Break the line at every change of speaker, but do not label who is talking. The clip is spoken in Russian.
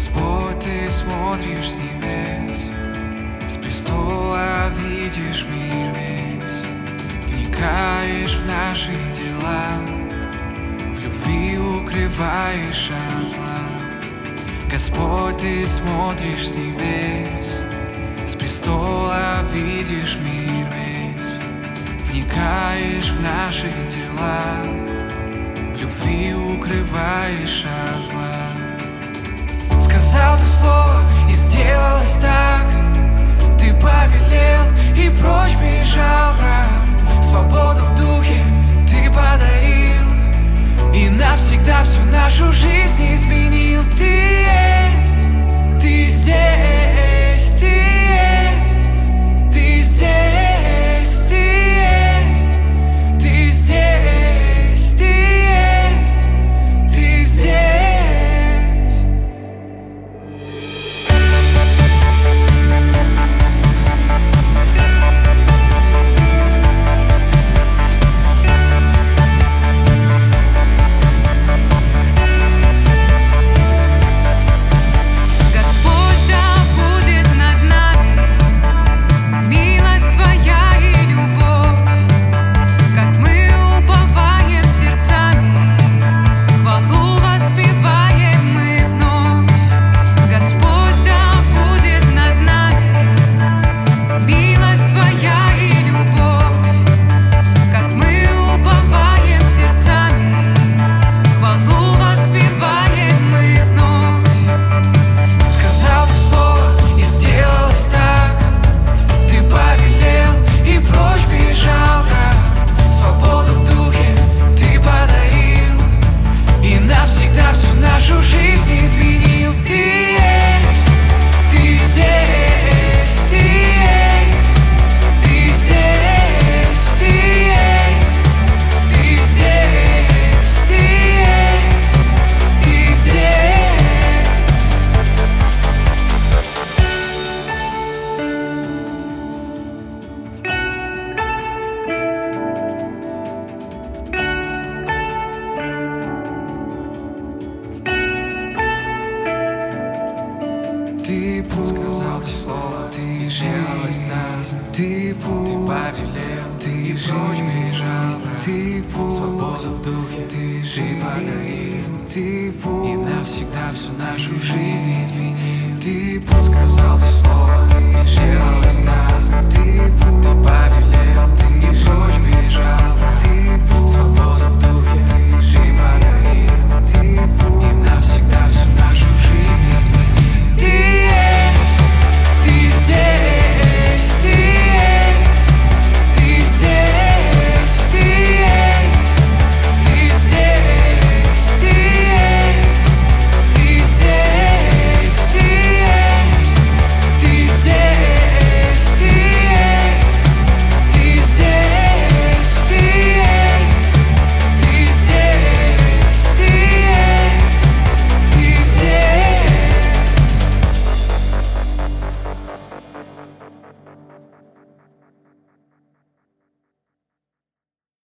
Господь, Ты смотришь с небес, с престола видишь мир весь, вникаешь в наши дела, в любви укрываешь от зла. Господь, Ты смотришь с небес, с престола видишь мир весь, вникаешь в наши дела, в любви укрываешь от зла. Сказал Ты слово, и сделалось так. Ты повелел, и прочь бежал враг. Свободу в духе Ты подарил, и навсегда всю нашу жизнь изменил. Ты есть, Ты здесь, Ты есть, Ты здесь, Ты есть, Ты здесь, Ты есть, Ты здесь. Нашу жизнь изменил. Ты есть, Ты здесь, Ты есть, Ты здесь, Ты есть, Ты здесь, Ты есть, Ты здесь. Ты сказал Ты слово, Ты сделалось так. Ты повелел, Ты прочь бежал. Ты свободу в духе Ты подарил, и навсегда всю нашу жизнь изменил. Ты сказал Ты слово, Ты сделалось.